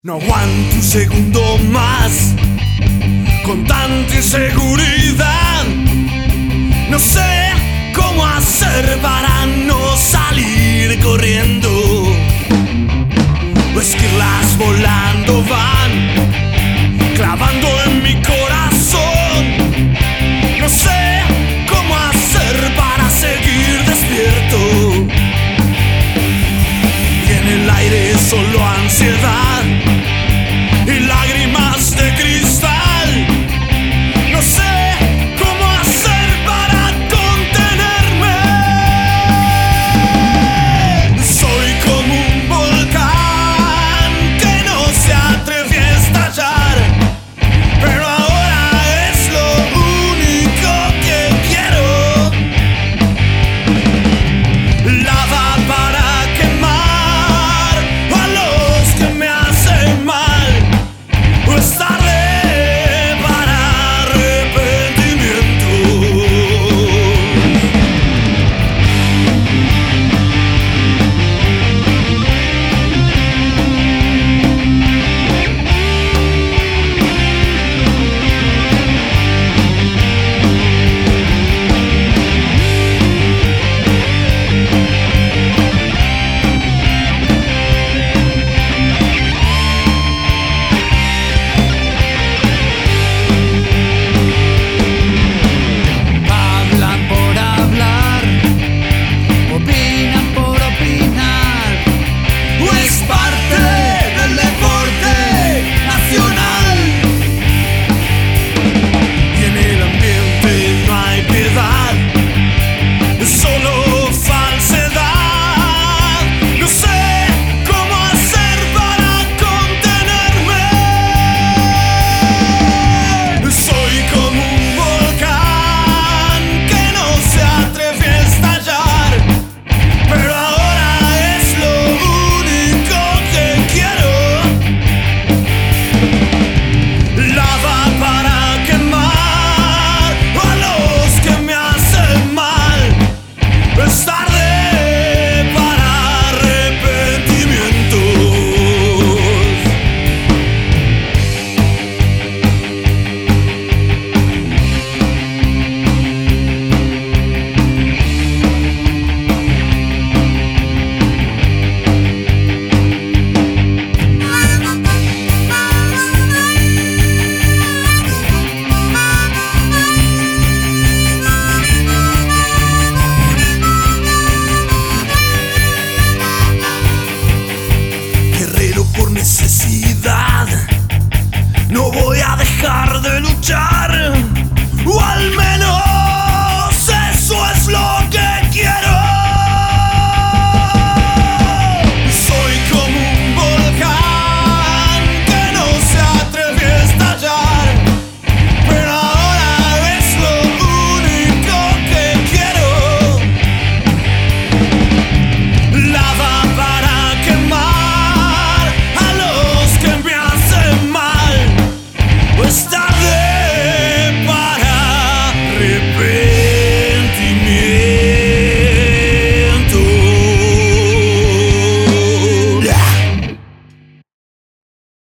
No aguanto un segundo más con tanta inseguridad. No sé cómo hacer para no salir corriendo. O esquirlas volando van clavando en mi corazón. No sé cómo hacer para seguir despierto. Y en el aire solo ansiedad y lágrimas de cristal. No sé cómo hacer para contenerme. Soy como un volcán que no se atreve a estallar, pero ahora es lo único que quiero. Lava para quemar a los que me hacen mal. Es tarde para arrepentimiento. Hablan por hablar, opinan por opinar. Es parte del deporte nacional. Y en el ambiente no hay piedad, solo falsedad. No sé cómo hacer para contenerme. Soy como un volcán que no se atreve a estallar, pero ahora es lo único que quiero. Lava para quemar a los que me hacen mal. Es tarde para arrepentimientos. Guerrero por necesidad, no voy a dejar de luchar, o al menos eso es lo que